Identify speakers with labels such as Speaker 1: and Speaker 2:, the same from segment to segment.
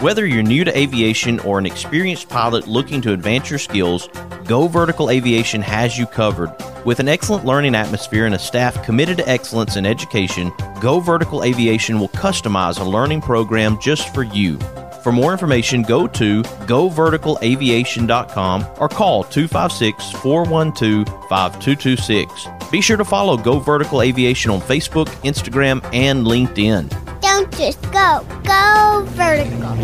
Speaker 1: Whether you're new to aviation or an experienced pilot looking to advance your skills, Go Vertical Aviation has you covered. With an excellent learning atmosphere and a staff committed to excellence in education, Go Vertical Aviation will customize a learning program just for you. For more information, go to goverticalaviation.com or call 256-412-5226. Be sure to follow Go Vertical Aviation on Facebook, Instagram, and LinkedIn.
Speaker 2: Don't just go. Go vertical.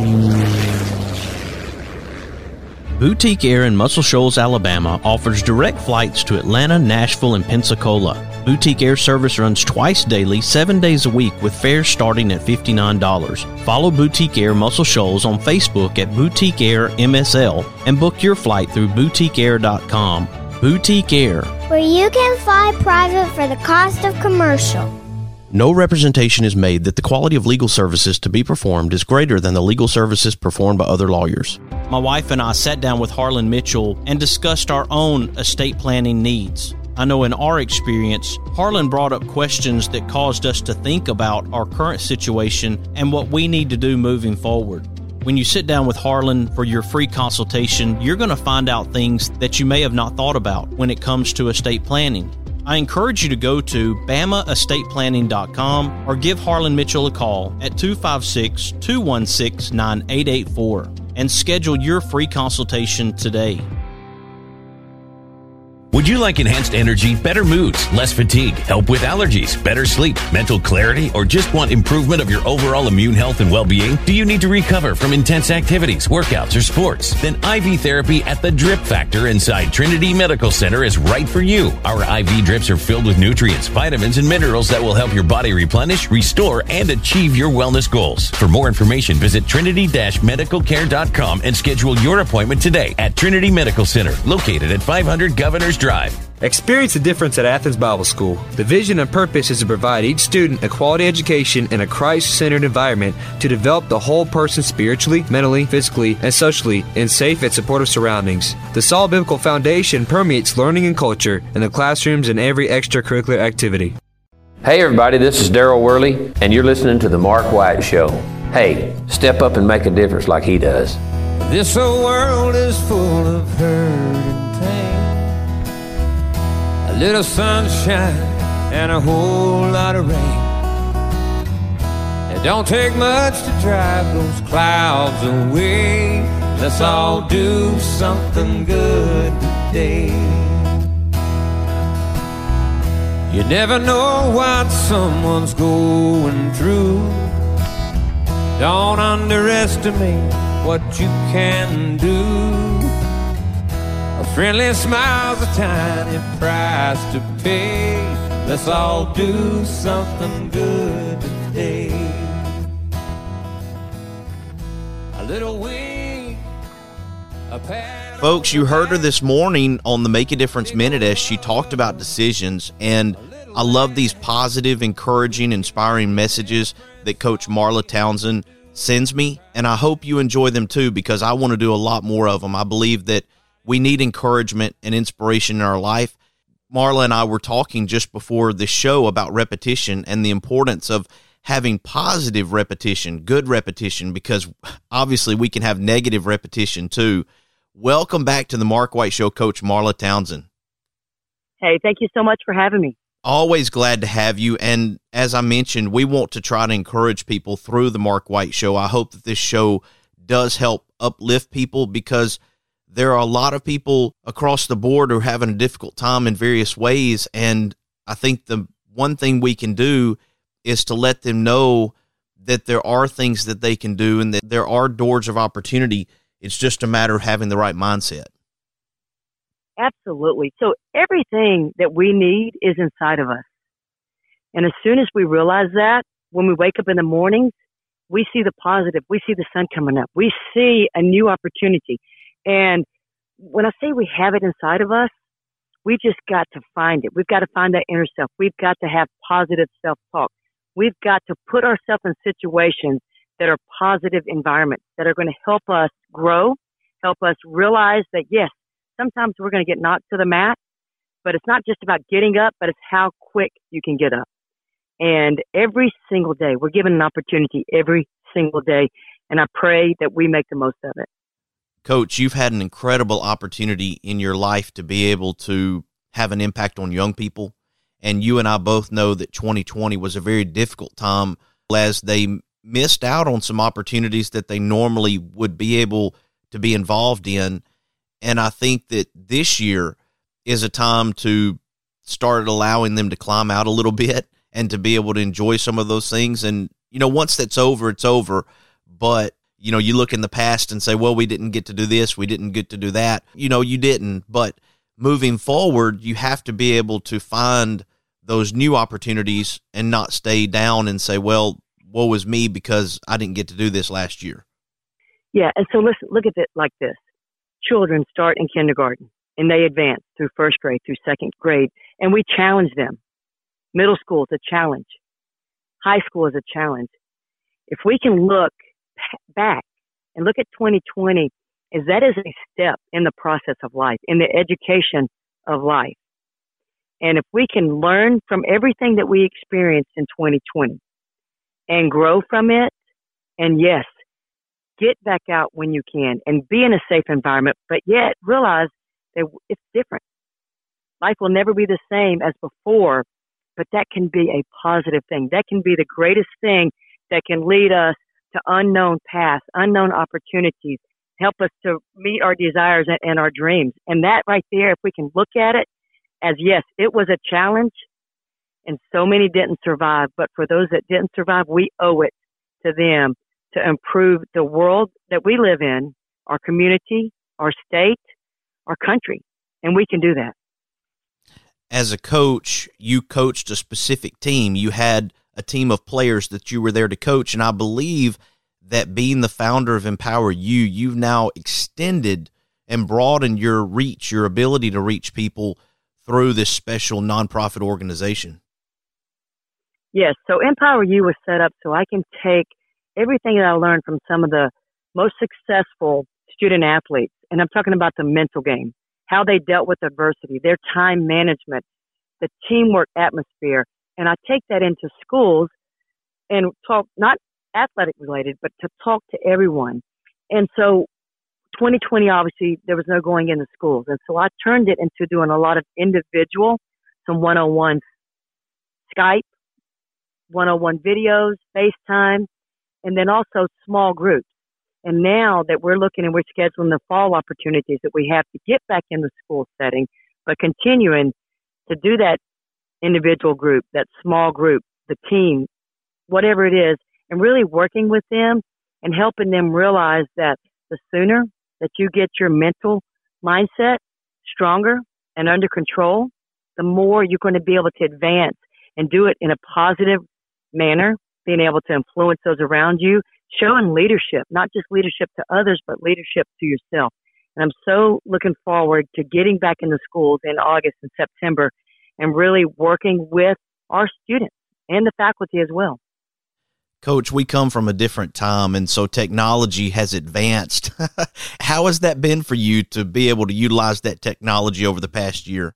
Speaker 1: Boutique Air in Muscle Shoals, Alabama offers direct flights to Atlanta, Nashville, and Pensacola. Boutique Air service runs twice daily, 7 days a week, with fares starting at $59. Follow Boutique Air Muscle Shoals on Facebook at Boutique Air MSL and book your flight through boutiqueair.com. Boutique Air,
Speaker 2: where you can fly private for the cost of commercial.
Speaker 1: No representation is made that the quality of legal services to be performed is greater than the legal services performed by other lawyers. My wife and I sat down with Harlan Mitchell and discussed our own estate planning needs. I know in our experience, Harlan brought up questions that caused us to think about our current situation and what we need to do moving forward. When you sit down with Harlan for your free consultation, you're going to find out things that you may have not thought about when it comes to estate planning. I encourage you to go to BamaEstatePlanning.com or give Harlan Mitchell a call at 256-216-9884 and schedule your free consultation today.
Speaker 3: Would you like enhanced energy, better moods, less fatigue, help with allergies, better sleep, mental clarity, or just want improvement of your overall immune health and well-being? Do you need to recover from intense activities, workouts, or sports? Then IV therapy at the Drip Factor inside Trinity Medical Center is right for you. Our IV drips are filled with nutrients, vitamins, and minerals that will help your body replenish, restore, and achieve your wellness goals. For more information, visit trinity-medicalcare.com and schedule your appointment today at Trinity Medical Center, located at 500 Governors Drive.
Speaker 4: Experience the difference at Athens Bible School. The vision and purpose is to provide each student a quality education in a Christ-centered environment to develop the whole person spiritually, mentally, physically, and socially in safe and supportive surroundings. The solid biblical foundation permeates learning and culture in the classrooms and every extracurricular activity.
Speaker 5: Hey everybody, this is Daryl Worley, and you're listening to The Mark White Show. Hey, step up and make a difference like he does.
Speaker 6: This old world is full of hurt and pain. A little sunshine and a whole lot of rain. It don't take much to drive those clouds away. Let's all do something good today. You never know what someone's going through. Don't underestimate what you can do. A friendly smile's a tiny price to pay. Let's all do something good today. A little wink, a pat.
Speaker 1: Folks, you heard her this morning on the Make a Difference Minute as she talked about decisions, and I love these positive, encouraging, inspiring messages that Coach Marla Townsend sends me, and I hope you enjoy them too, because I want to do a lot more of them. I believe that we need encouragement and inspiration in our life. Marla and I were talking just before this show about repetition and the importance of having positive repetition, good repetition, because obviously we can have negative repetition too. Welcome back to the Mark White Show, Coach Marla Townsend.
Speaker 7: Hey, thank you so much for having me.
Speaker 1: Always glad to have you. And as I mentioned, we want to try to encourage people through the Mark White Show. I hope that this show does help uplift people, because there are a lot of people across the board who are having a difficult time in various ways. And I think the one thing we can do is to let them know that there are things that they can do and that there are doors of opportunity. It's just a matter of having the right mindset.
Speaker 7: Absolutely. So everything that we need is inside of us. And as soon as we realize that, when we wake up in the mornings, we see the positive. We see the sun coming up. We see a new opportunity. And when I say we have it inside of us, we just got to find it. We've got to find that inner self. We've got to have positive self-talk. We've got to put ourselves in situations that are positive environments that are going to help us grow, help us realize that, yes, sometimes we're going to get knocked to the mat, but it's not just about getting up, but it's how quick you can get up. And every single day, we're given an opportunity every single day And I pray that we make the most of it.
Speaker 1: Coach, you've had an incredible opportunity in your life to be able to have an impact on young people. And you and I both know that 2020 was a very difficult time as they missed out on some opportunities that they normally would be able to be involved in. And I think that this year is a time to start allowing them to climb out a little bit and to be able to enjoy some of those things. And, once that's over, it's over. But, you look in the past and say, well, we didn't get to do this, we didn't get to do that. You didn't. But moving forward, you have to be able to find those new opportunities and not stay down and say, well, woe is me because I didn't get to do this last year.
Speaker 7: Yeah, and so listen, look at it like this. Children start in kindergarten, and they advance through first grade, through second grade, and we challenge them. Middle school is a challenge. High school is a challenge. If we can look back and look at 2020, as that is a step in the process of life, in the education of life. And if we can learn from everything that we experienced in 2020 and grow from it, and yes, get back out when you can and be in a safe environment, but yet realize that it's different. Life will never be the same as before, but that can be a positive thing. That can be the greatest thing that can lead us to unknown paths, unknown opportunities, help us to meet our desires and our dreams. And that right there, if we can look at it as, yes, it was a challenge and so many didn't survive, but for those that didn't survive, we owe it to them to improve the world that we live in, our community, our state, our country. And we can do that.
Speaker 1: As a coach, you coached a specific team. You had a team of players that you were there to coach. And I believe that being the founder of Empower You, you've now extended and broadened your reach, your ability to reach people through this special nonprofit organization.
Speaker 7: Yes. So Empower You was set up so I can take everything that I learned from some of the most successful student athletes. And I'm talking about the mental game, how they dealt with adversity, their time management, the teamwork atmosphere. And I take that into schools and talk, not athletic related, but to talk to everyone. And so 2020, obviously, there was no going into schools. And so I turned it into doing a lot of individual, some one-on-one Skype, one-on-one videos, FaceTime, and then also small groups. And now that we're looking and we're scheduling the fall opportunities that we have to get back in the school setting, but continuing to do that individual group, that small group, the team, whatever it is, and really working with them and helping them realize that the sooner that you get your mental mindset stronger and under control, the more you're going to be able to advance and do it in a positive manner, being able to influence those around you, showing leadership, not just leadership to others, but leadership to yourself. And I'm so looking forward to getting back in the schools in August and September and really working with our students and the faculty as well.
Speaker 1: Coach, we come from a different time, and so technology has advanced. How has that been for you to be able to utilize that technology over the past year?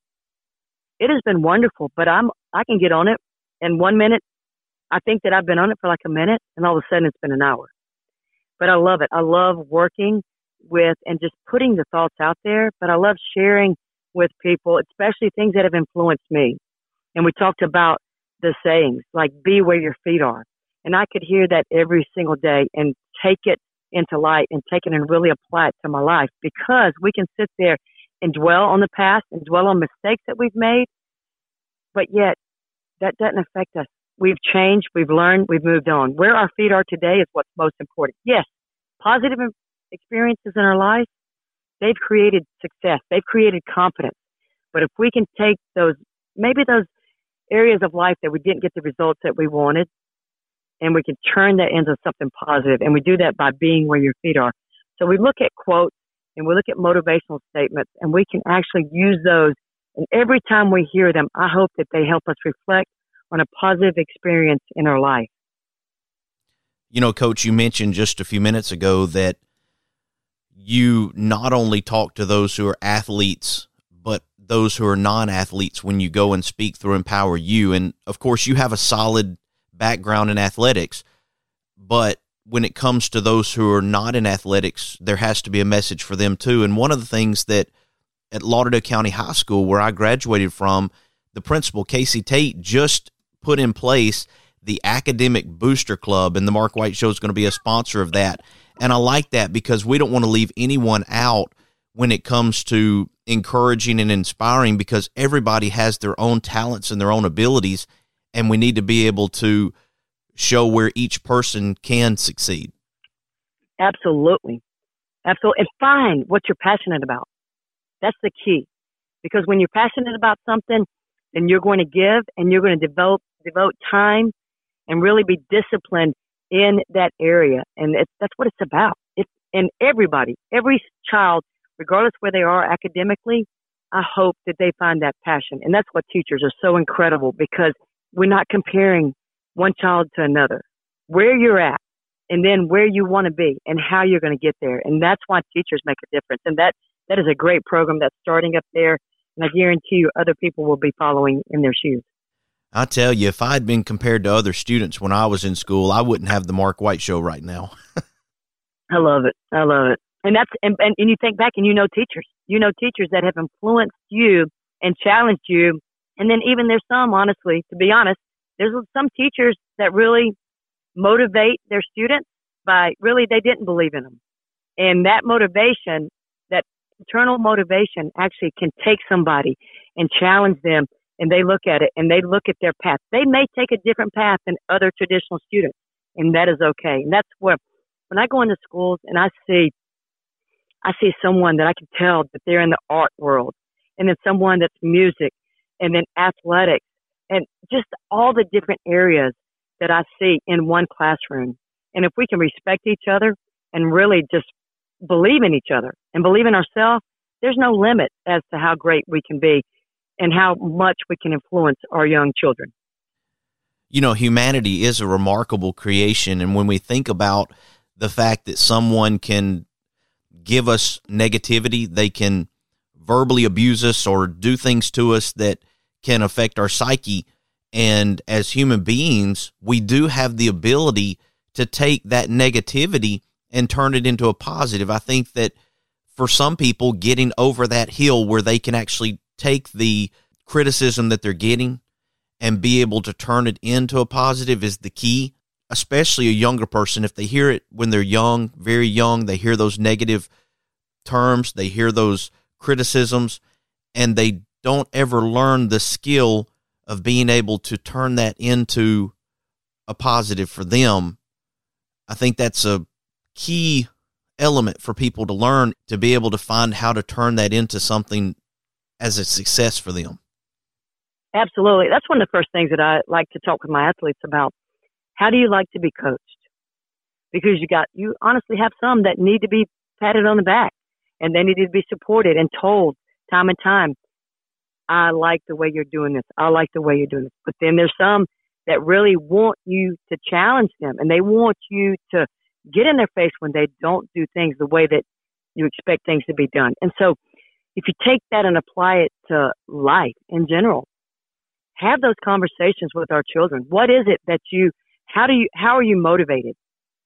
Speaker 7: It has been wonderful, but I can get on it in 1 minute. I think that I've been on it for like a minute, and all of a sudden it's been an hour. But I love it. I love working with and just putting the thoughts out there, but I love sharing with people, especially things that have influenced me. And we talked about the sayings, like be where your feet are. And I could hear that every single day and take it into light and take it and really apply it to my life, because we can sit there and dwell on the past and dwell on mistakes that we've made, but yet that doesn't affect us. We've changed, we've learned, we've moved on. Where our feet are today is what's most important. Yes, positive experiences in our life, they've created success, they've created confidence. But if we can take those, maybe those areas of life that we didn't get the results that we wanted, and we can turn that into something positive. And we do that by being where your feet are. So we look at quotes and we look at motivational statements, and we can actually use those. And every time we hear them, I hope that they help us reflect on a positive experience in our life.
Speaker 1: You know, Coach, you mentioned just a few minutes ago that you not only talk to those who are athletes, but those who are non-athletes when you go and speak through Empower You. And of course, you have a solid background in athletics, but when it comes to those who are not in athletics, there has to be a message for them too. And one of the things that at Lauderdale County High School, where I graduated from, the principal, Casey Tate, just put in place the Academic Booster Club, and the Mark White Show is going to be a sponsor of that. And I like that because we don't want to leave anyone out when it comes to encouraging and inspiring, because everybody has their own talents and their own abilities, and we need to be able to show where each person can succeed.
Speaker 7: Absolutely. Absolutely. And find what you're passionate about. That's the key. Because when you're passionate about something, then you're going to give and you're going to devote time and really be disciplined in that area. And that's what it's about. And everybody, every child, regardless where they are academically, I hope that they find that passion. And that's what teachers are so incredible, because we're not comparing one child to another. Where you're at, and then where you want to be, and how you're going to get there. And that's why teachers make a difference. And that is a great program that's starting up there. And I guarantee you other people will be following in their shoes.
Speaker 1: I tell you, if I had been compared to other students when I was in school, I wouldn't have the Mark White Show right now.
Speaker 7: I love it. I love it. And that's and you think back and you know teachers that have influenced you and challenged you. And then even there's some, honestly, to be honest, there's some teachers that really motivate their students by really they didn't believe in them. And that motivation, that internal motivation, actually can take somebody and challenge them, and they look at it and they look at their path. They may take a different path than other traditional students, and that is okay. And that's where when I go into schools and I see someone that I can tell that they're in the art world, and then someone that's music, and then athletics, and just all the different areas that I see in one classroom. And if we can respect each other and really just believe in each other and believe in ourselves, there's no limit as to how great we can be and how much we can influence our young children.
Speaker 1: You know, humanity is a remarkable creation. And when we think about the fact that someone can give us negativity, they can verbally abuse us or do things to us that can affect our psyche. And as human beings, we do have the ability to take that negativity and turn it into a positive. I think that for some people, getting over that hill where they can actually take the criticism that they're getting and be able to turn it into a positive is the key, especially a younger person. If they hear it when they're young, very young, they hear those negative terms, they hear those criticisms, and they don't ever learn the skill of being able to turn that into a positive for them. I think that's a key element for people to learn, to be able to find how to turn that into something as a success for them.
Speaker 7: Absolutely. That's one of the first things that I like to talk with my athletes about. How do you like to be coached? Because you honestly have some that need to be patted on the back, and they need to be supported and told time and time, I like the way you're doing this. I like the way you're doing this. But then there's some that really want you to challenge them, and they want you to get in their face when they don't do things the way that you expect things to be done. And so if you take that and apply it to life in general, have those conversations with our children. What is it that how are you motivated?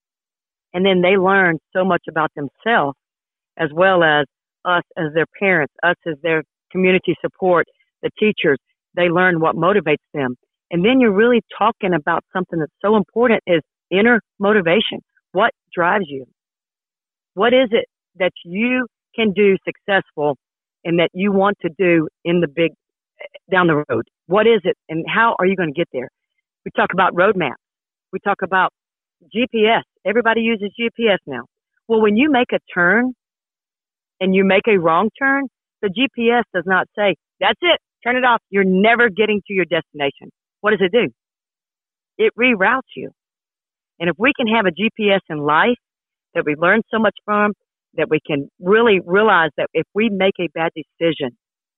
Speaker 7: And then they learn so much about themselves as well as us as their parents, us as their community support, the teachers. They learn what motivates them. And then you're really talking about something that's so important is inner motivation. What drives you? What is it that you can do successful and that you want to do in the big down the road? What is it and how are you going to get there? We talk about roadmaps. We talk about GPS. Everybody uses GPS now. Well, when you make a turn and you make a wrong turn, the GPS does not say, that's it, turn it off. You're never getting to your destination. What does it do? It reroutes you. And if we can have a GPS in life that we learn so much from, that we can really realize that if we make a bad decision,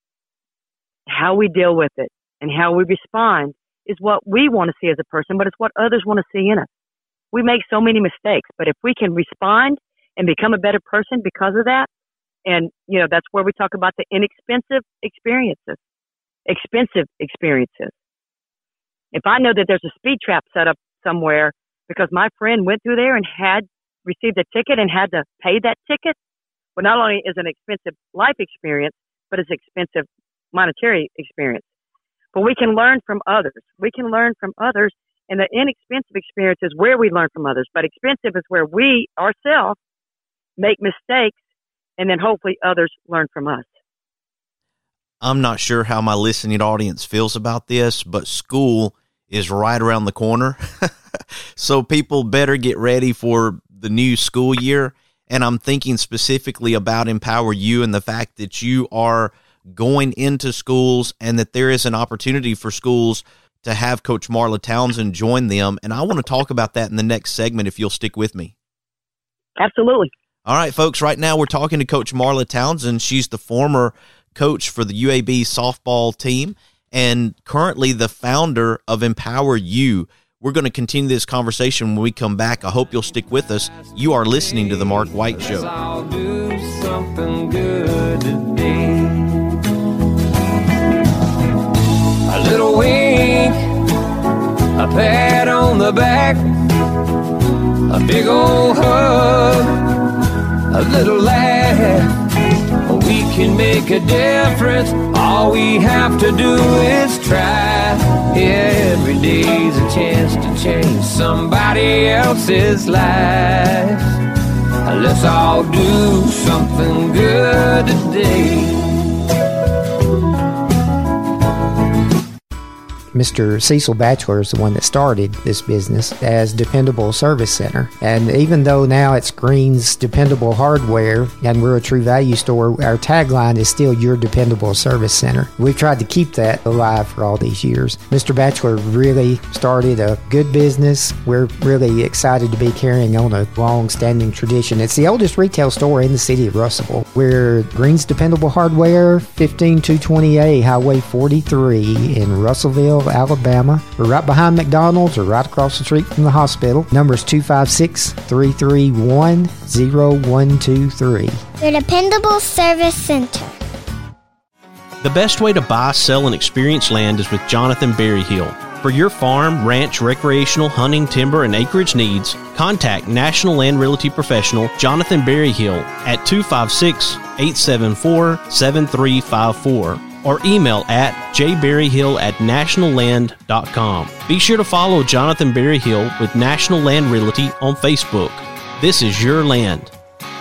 Speaker 7: how we deal with it and how we respond is what we want to see as a person, but it's what others want to see in us. We make so many mistakes, but if we can respond and become a better person because of that, and, that's where we talk about the inexpensive experiences, expensive experiences. If I know that there's a speed trap set up somewhere because my friend went through there and had received a ticket and had to pay that ticket. Well, not only is it an expensive life experience, but it's expensive monetary experience. But we can learn from others. We can learn from others, and the inexpensive experience is where we learn from others. But expensive is where we ourselves make mistakes, and then hopefully others learn from us.
Speaker 1: I'm not sure how my listening audience feels about this, but school is right around the corner. So people better get ready for the new school year. And I'm thinking specifically about Empower You and the fact that you are going into schools and that there is an opportunity for schools to have Coach Marla Townsend join them. And I want to talk about that in the next segment if you'll stick with me.
Speaker 7: Absolutely.
Speaker 1: All right, folks, right now we're talking to Coach Marla Townsend. She's the former coach for the UAB softball team and currently the founder of Empower You. We're going to continue this conversation when we come back. I hope you'll stick with us. You are listening to The Mark White Show.
Speaker 6: I'll do something good today. A little wink, a pat on the back, a big old hug, a little laugh. We can make a difference. All we have to do is try. Every day's a chance to change somebody else's life. Let's all do something good today.
Speaker 8: Mr. Cecil Batchelor is the one that started this business as Dependable Service Center. And even though now it's Green's Dependable Hardware and we're a True Value store, our tagline is still Your Dependable Service Center. We've tried to keep that alive for all these years. Mr. Batchelor really started a good business. We're really excited to be carrying on a long-standing tradition. It's the oldest retail store in the city of Russellville. We're Green's Dependable Hardware, 15220A Highway 43 in Russellville, Alabama. We're right behind McDonald's or right across the street from the hospital. Number is 256-331-0123.
Speaker 2: Your Dependable Service Center.
Speaker 9: The best way to buy, sell, and experience land is with Jonathan Berryhill. For your farm, ranch, recreational, hunting, timber, and acreage needs, contact National Land Realty Professional Jonathan Berryhill at 256-874-7354. or email at jberryhill@nationalland.com. Be sure to follow Jonathan Berryhill with National Land Realty on Facebook. This is your land.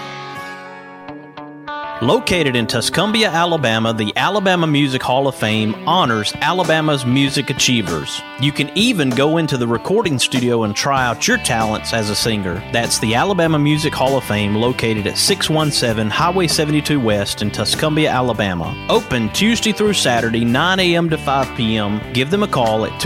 Speaker 9: Located in Tuscumbia, Alabama, the Alabama Music Hall of Fame honors Alabama's music achievers. You can even go into the recording studio and try out your talents as a singer. That's the Alabama Music Hall of Fame, located at 617 Highway 72 West in Tuscumbia, Alabama. Open Tuesday through Saturday, 9 a.m. to 5 p.m. Give them a call at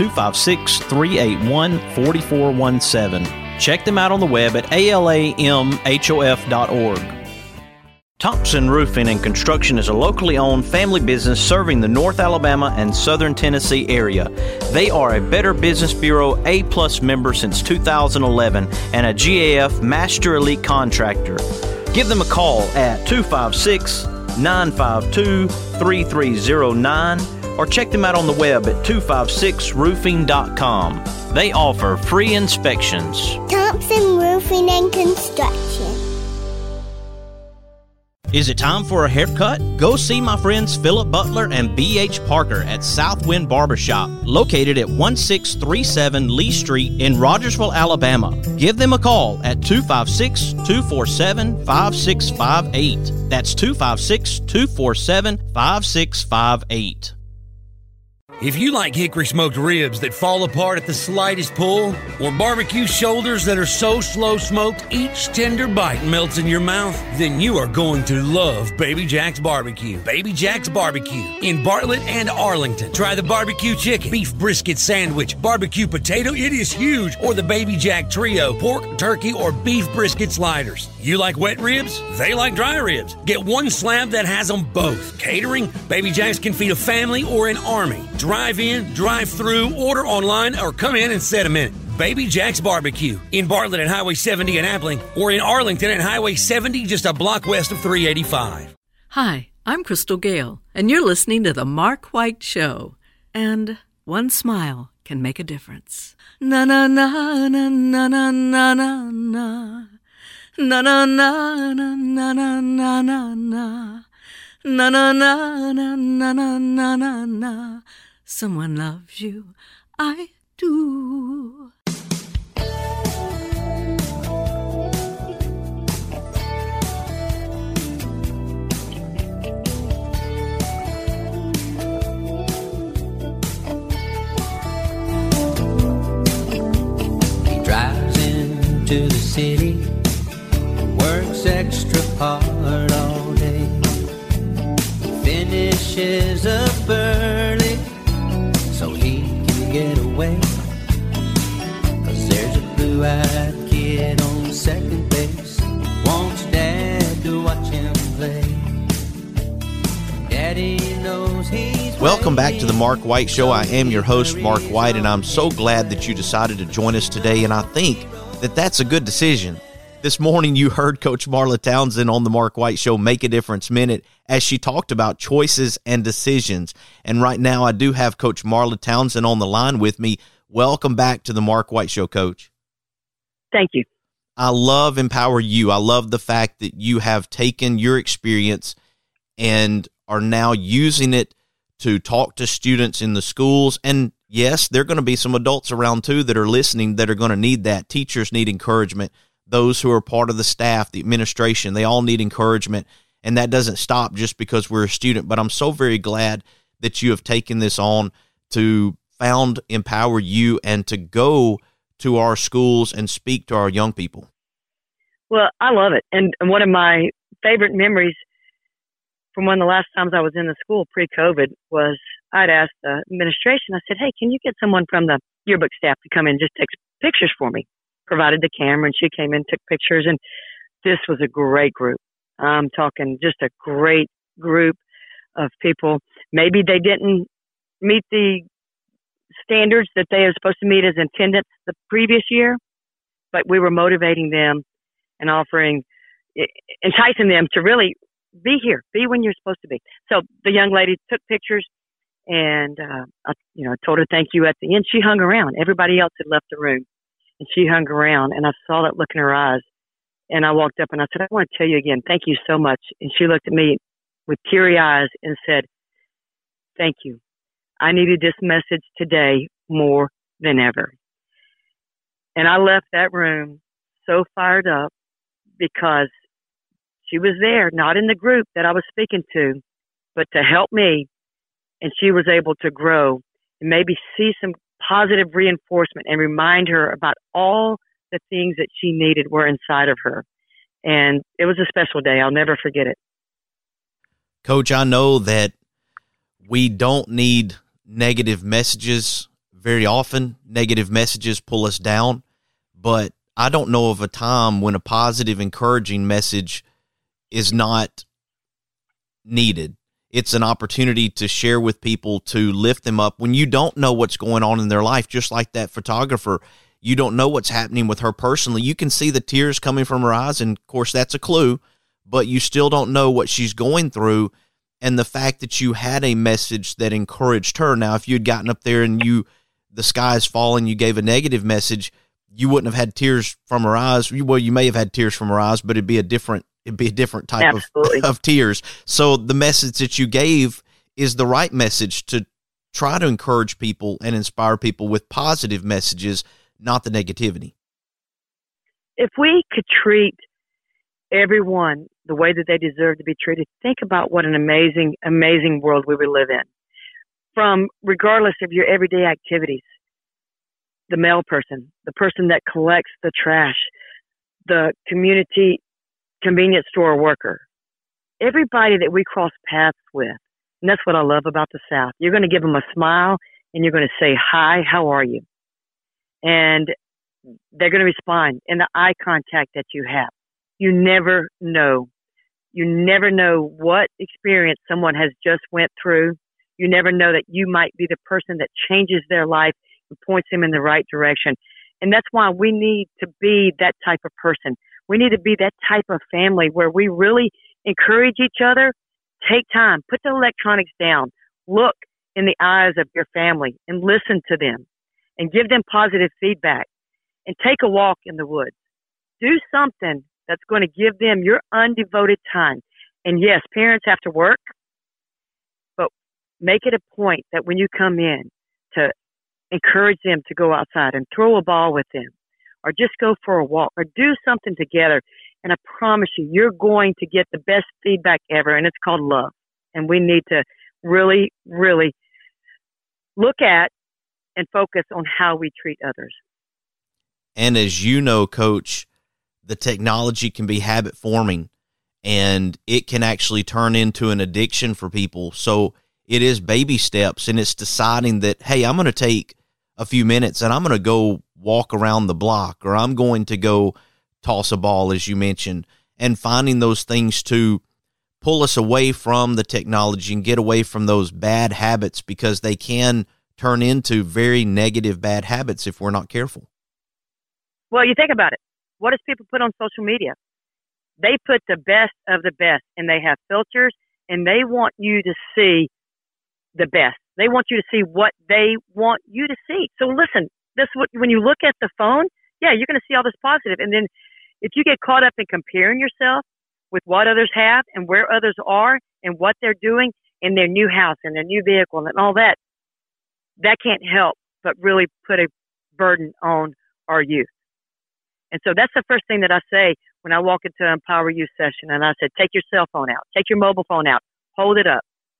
Speaker 9: 256-381-4417. Check them out on the web at alamhof.org. Thompson Roofing and Construction is a locally owned family business serving the North Alabama and Southern Tennessee area. They are a Better Business Bureau A+ member since 2011 and a GAF Master Elite Contractor. Give them a call at 256-952-3309 or check them out on the web at 256roofing.com. They offer free inspections.
Speaker 2: Thompson Roofing and Construction.
Speaker 9: Is it time for a haircut? Go see my friends Philip Butler and B.H. Parker at Southwind Barbershop, located at 1637 Lee Street in Rogersville, Alabama. Give them a call at 256-247-5658. That's 256-247-5658.
Speaker 10: If you like hickory smoked ribs that fall apart at the slightest pull, or barbecue shoulders that are so slow smoked each tender bite melts in your mouth, then you are going to love Baby Jack's Barbecue. Baby Jack's Barbecue in Bartlett and Arlington. Try the barbecue chicken, beef brisket sandwich, barbecue potato, it is huge, or the Baby Jack Trio, pork, turkey, or beef brisket sliders. You like wet ribs? They like dry ribs. Get one slab that has them both. Catering? Baby Jack's can feed a family or an army. Drive in, drive through, order online, or come in and set a minute. Baby Jack's Barbecue in Bartlett at Highway 70 in Appling, or in Arlington at Highway 70 just a block west of 385.
Speaker 11: Hi, I'm Crystal Gale, and you're listening to The Mark White Show. And one smile can make a difference. Na na na na na na na na na. Na na na na na na na na na. Na na na na na na na na na. Someone loves you, I do.
Speaker 6: To the city, works extra hard all day, finishes up early so he can get away, 'cause there's a blue-eyed kid on second base, wants dad to watch him play. Daddy knows he's
Speaker 1: Welcome back to the Mark White Show. I am your host, Mark White, and I'm so glad that you decided to join us today, and I think that's a good decision. This morning you heard Coach Marla Townsend on the Mark White Show Make a Difference Minute as she talked about choices and decisions. And right now I do have Coach Marla Townsend on the line with me. Welcome back to the Mark White Show, Coach.
Speaker 7: Thank you.
Speaker 1: I love Empower You. I love the fact that you have taken your experience and are now using it to talk to students in the schools. And yes, there are going to be some adults around too that are listening that are going to need that. Teachers need encouragement. Those who are part of the staff, the administration, they all need encouragement. And that doesn't stop just because we're a student. But I'm so very glad that you have taken this on to found Empower You and to go to our schools and speak to our young people.
Speaker 7: Well, I love it. And one of my favorite memories from one of the last times I was in the school pre-COVID was I'd asked the administration, I said, hey, can you get someone from the yearbook staff to come in and just take pictures for me? Provided the camera, and she came in, took pictures, and this was a great group. I'm talking just a great group of people. Maybe they didn't meet the standards that they are supposed to meet as attendance the previous year, but we were motivating them and enticing them to really be here, be when you're supposed to be. So the young lady took pictures, and I told her thank you at the end. She hung around. Everybody else had left the room, and she hung around, and I saw that look in her eyes. And I walked up and I said, I want to tell you again, thank you so much. And she looked at me with teary eyes and said, thank you. I needed this message today more than ever. And I left that room so fired up because she was there, not in the group that I was speaking to, but to help me. And she was able to grow and maybe see some positive reinforcement and remind her about all the things that she needed were inside of her. And it was a special day. I'll never forget it.
Speaker 1: Coach, I know that we don't need negative messages very often. Negative messages pull us down, but I don't know of a time when a positive, encouraging message is not needed. It's an opportunity to share with people, to lift them up when you don't know what's going on in their life. Just like that photographer, you don't know what's happening with her personally. You can see the tears coming from her eyes, and of course that's a clue, but you still don't know what she's going through. And the fact that you had a message that encouraged her. Now, if you had gotten up there and the sky is falling, you gave a negative message, you wouldn't have had tears from her eyes. Well, you may have had tears from her eyes, but it'd be a different type of tears. So the message that you gave is the right message to try to encourage people and inspire people with positive messages, not the negativity.
Speaker 7: If we could treat everyone the way that they deserve to be treated, think about what an amazing, amazing world we would live in. From regardless of your everyday activities, the mail person, the person that collects the trash, the community convenience store worker, everybody that we cross paths with. And that's what I love about the South. You're going to give them a smile and you're going to say, hi, how are you? And they're going to respond in the eye contact that you have. You never know. You never know what experience someone has just went through. You never know that you might be the person that changes their life and points them in the right direction. And that's why we need to be that type of person. We need to be that type of family where we really encourage each other. Take time, put the electronics down, look in the eyes of your family and listen to them. and give them positive feedback, and take a walk in the woods. Do something that's going to give them your undevoted time. And yes, parents have to work, but make it a point that when you come in to encourage them to go outside and throw a ball with them, or just go for a walk, or do something together. And I promise you, you're going to get the best feedback ever, and it's called love. And we need to really, really look at and focus on how we treat others.
Speaker 1: And as you know, Coach, the technology can be habit forming, and it can actually turn into an addiction for people. So it is baby steps, and it's deciding that, hey, I'm going to take a few minutes and I'm going to go walk around the block, or I'm going to go toss a ball, as you mentioned, and finding those things to pull us away from the technology and get away from those bad habits, because they can turn into very negative bad habits if we're not careful.
Speaker 7: Well, you think about it. What does people put on social media? They put the best of the best, and they have filters, and they want you to see the best. They want you to see what they want you to see. So listen, when you look at the phone, yeah, you're going to see all this positive. And then if you get caught up in comparing yourself with what others have and where others are and what they're doing in their new house and their new vehicle and all that, that can't help but really put a burden on our youth. And so that's the first thing that I say when I walk into an Empower Youth session. And I said, take your cell phone out, take your mobile phone out, hold it up.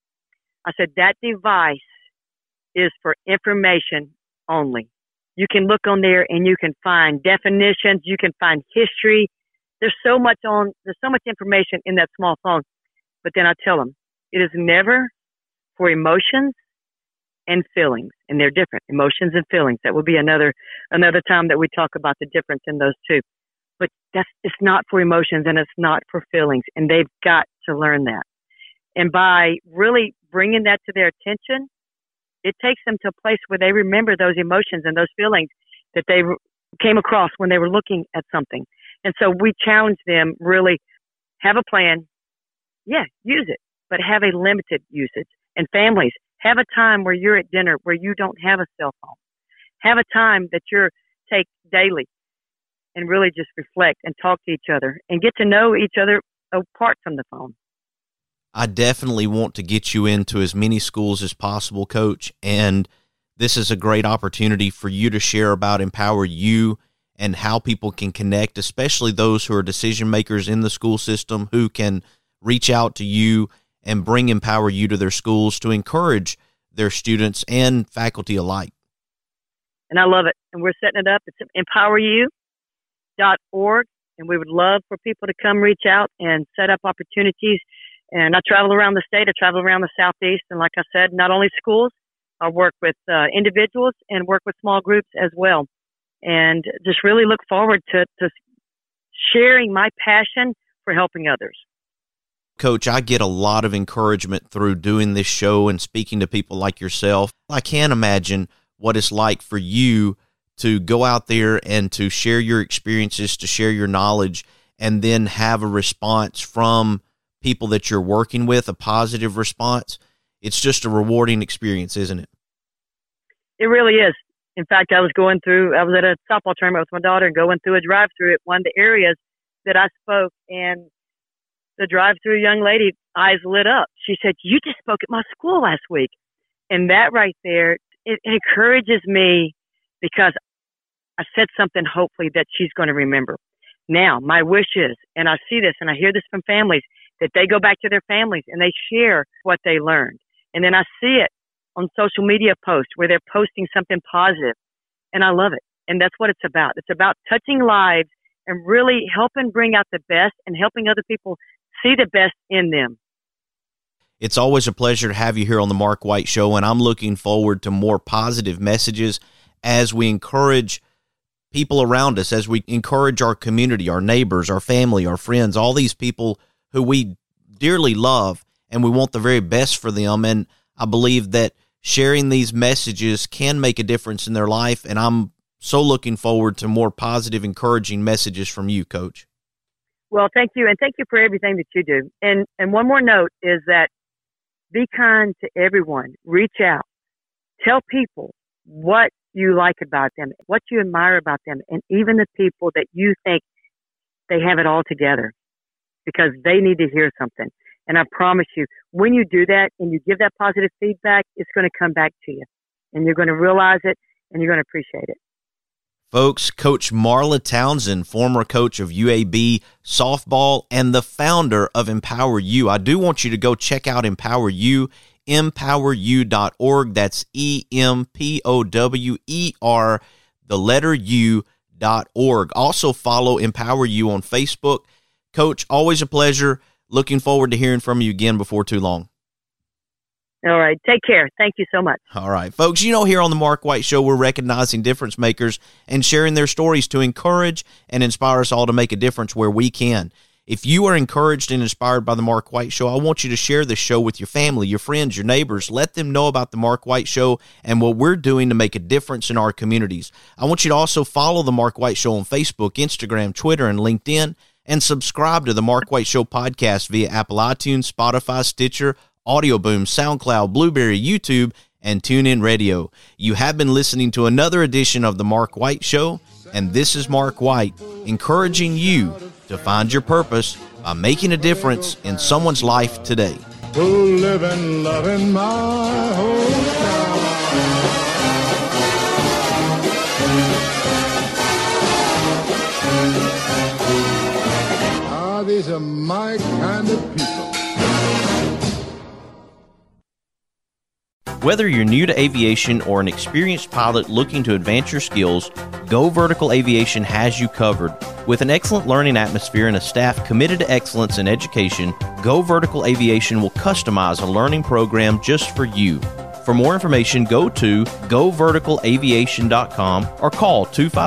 Speaker 7: I said, that device is for information only. You can look on there and you can find definitions, you can find history. There's so much information in that small phone. But then I tell them, it is never for emotions and feelings, and they're different. Emotions and feelings. That would be another time that we talk about the difference in those two. But it's not for emotions and it's not for feelings, and they've got to learn that. And by really bringing that to their attention, it takes them to a place where they remember those emotions and those feelings that they came across when they were looking at something. And so we challenge them, really have a plan. Yeah, use it, but have a limited usage. And families, have a time where you're at dinner where you don't have a cell phone. Have a time that you take daily and really just reflect and talk to each other and get to know each other apart from the phone.
Speaker 1: I definitely want to get you into as many schools as possible, Coach, and this is a great opportunity for you to share about Empower You and how people can connect, especially those who are decision makers in the school system who can reach out to you and bring Empower You to their schools to encourage their students and faculty alike.
Speaker 7: And I love it. And we're setting it up. It's empoweryou.org, and we would love for people to come reach out and set up opportunities. And I travel around the state. I travel around the Southeast. And like I said, not only schools, I work with individuals and work with small groups as well. And just really look forward to sharing my passion for helping others.
Speaker 1: Coach, I get a lot of encouragement through doing this show and speaking to people like yourself. I can't imagine what it's like for you to go out there and to share your experiences, to share your knowledge, and then have a response from people that you're working with, a positive response. It's just a rewarding experience, isn't it?
Speaker 7: It really is. In fact, I was at a softball tournament with my daughter and going through a drive-through at one of the areas that I spoke, and the drive-through young lady, eyes lit up. She said, "You just spoke at my school last week." And that right there, it encourages me because I said something hopefully that she's going to remember. Now, my wish is, and I see this and I hear this from families, that they go back to their families and they share what they learned. And then I see it on social media posts where they're posting something positive, and I love it. And that's what it's about. It's about touching lives and really helping bring out the best and helping other people see the best in them.
Speaker 1: It's always a pleasure to have you here on the Mark White Show, and I'm looking forward to more positive messages as we encourage people around us, as we encourage our community, our neighbors, our family, our friends, all these people who we dearly love, and we want the very best for them. And I believe that sharing these messages can make a difference in their life, and I'm so looking forward to more positive, encouraging messages from you, Coach.
Speaker 7: Well, thank you, and thank you for everything that you do. And one more note is that be kind to everyone. Reach out. Tell people what you like about them, what you admire about them, and even the people that you think they have it all together because they need to hear something. And I promise you, when you do that and you give that positive feedback, it's going to come back to you. And you're going to realize it, and you're going to appreciate it.
Speaker 1: Folks, Coach Marla Townsend, former coach of UAB softball and the founder of Empower You. I do want you to go check out Empower You, empoweru.org. That's EMPOWER, the letter U.org. Also follow Empower You on Facebook. Coach, always a pleasure. Looking forward to hearing from you again before too long.
Speaker 7: All right. Take care. Thank you so much.
Speaker 1: All right. Folks, here on the Mark White Show, we're recognizing difference makers and sharing their stories to encourage and inspire us all to make a difference where we can. If you are encouraged and inspired by the Mark White Show, I want you to share this show with your family, your friends, your neighbors. Let them know about the Mark White Show and what we're doing to make a difference in our communities. I want you to also follow the Mark White Show on Facebook, Instagram, Twitter, and LinkedIn, and subscribe to the Mark White Show podcast via Apple iTunes, Spotify, Stitcher, Audio Boom, SoundCloud, Blueberry, YouTube, and TuneIn Radio. You have been listening to another edition of the Mark White Show, and this is Mark White, encouraging you to find your purpose by making a difference in someone's life today.
Speaker 12: Who live and love in my hometown. These are my kind of people.
Speaker 1: Whether you're new to aviation or an experienced pilot looking to advance your skills, Go Vertical Aviation has you covered. With an excellent learning atmosphere and a staff committed to excellence in education, Go Vertical Aviation will customize a learning program just for you. For more information, go to goverticalaviation.com or call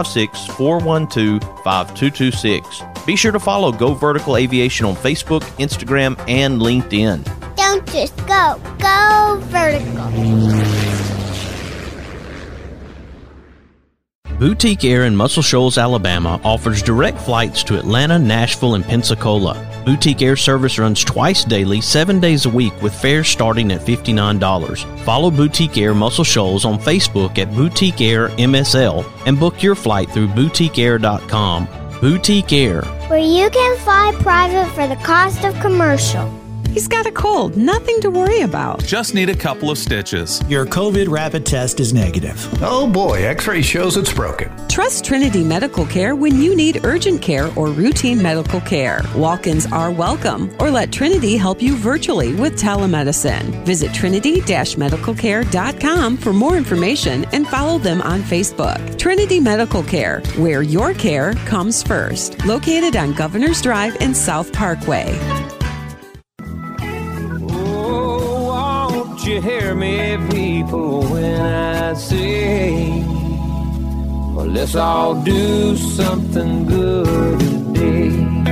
Speaker 1: 256-412-5226. Be sure to follow Go Vertical Aviation on Facebook, Instagram, and LinkedIn.
Speaker 2: Don't just go. Go vertical.
Speaker 9: Boutique Air in Muscle Shoals, Alabama offers direct flights to Atlanta, Nashville, and Pensacola. Boutique Air service runs twice daily, 7 days a week with fares starting at $59. Follow Boutique Air Muscle Shoals on Facebook at Boutique Air MSL and book your flight through boutiqueair.com. Boutique Air,
Speaker 2: where you can fly private for the cost of commercial.
Speaker 13: He's got a cold, nothing to worry about.
Speaker 14: Just need a couple of stitches.
Speaker 15: Your COVID rapid test is negative.
Speaker 16: Oh boy, X-ray shows it's broken.
Speaker 13: Trust Trinity Medical Care when you need urgent care or routine medical care. Walk-ins are welcome, or let Trinity help you virtually with telemedicine. Visit trinity-medicalcare.com for more information and follow them on Facebook. Trinity Medical Care, where your care comes first. Located on Governor's Drive and South Parkway.
Speaker 6: You hear me, people, when I say, well, let's all do something good today.